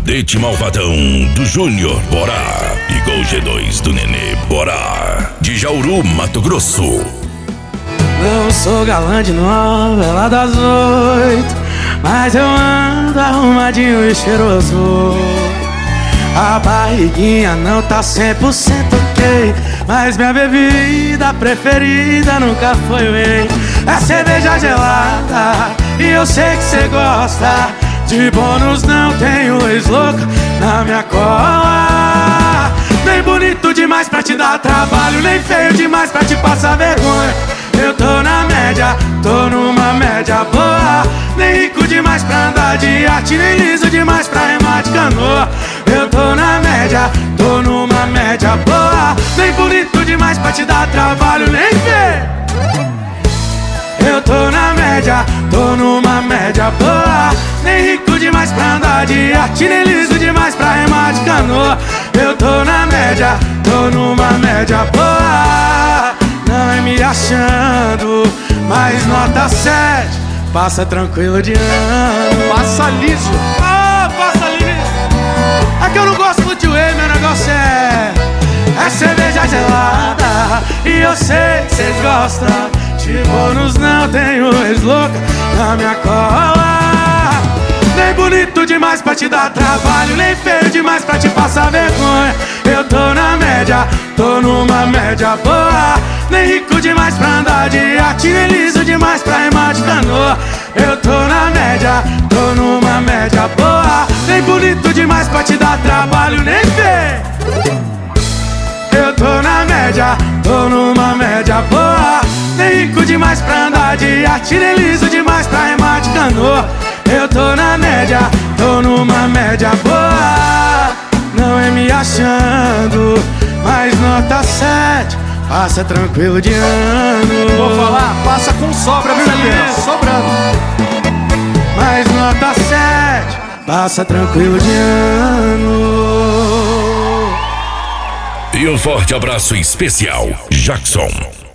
Cadete Malvadão do Júnior Borá e Gol G2 do Nenê Borá, de Jauru, Mato Grosso. Não sou galã de novela das 8, mas eu ando arrumadinho e cheiroso. A barriguinha não tá 100% ok, mas minha bebida preferida nunca foi whey. É cerveja gelada e eu sei que cê gosta. De bônus não tenho ex-louca na minha cola. Nem bonito demais pra te dar trabalho, nem feio demais pra te passar vergonha. Eu tô na média, tô numa média boa. Nem rico demais pra andar de arte, nem liso demais pra remar de canoa. Eu tô na média, tô numa média boa. Nem bonito demais pra te dar trabalho, nem feio. Eu tô na média, tô numa média boa. Nem rico demais pra andar de arte, nem liso demais pra remar de canoa. Eu tô na média, tô numa média boa. Não é me achando, mas nota 7. Passa tranquilo de ano. Passa liso. Ah, passa liso. É que eu não gosto do tio E, meu negócio é cerveja gelada. E eu sei que cês gostam. De bônus não tenho ex-louca na minha cola. Nem bonito demais pra te dar trabalho, nem feio demais pra te passar vergonha. Eu tô na média, tô numa média boa. Nem rico demais pra andar de arte, nem liso demais pra remar de canoa. Eu tô na média, tô numa média boa. Nem bonito demais pra te dar trabalho, nem feio. Eu tô na média, tô numa média boa. Nem rico demais pra andar de arte, nem liso demais pra remar de canoa. Eu tô na média, tô numa média boa. Não é me achando, mas nota 7. Passa tranquilo de ano. Vou falar, passa com sobra, viu, Nenê? Sobrando. Mas nota 7. Passa tranquilo de ano. E um forte abraço especial, Jackson.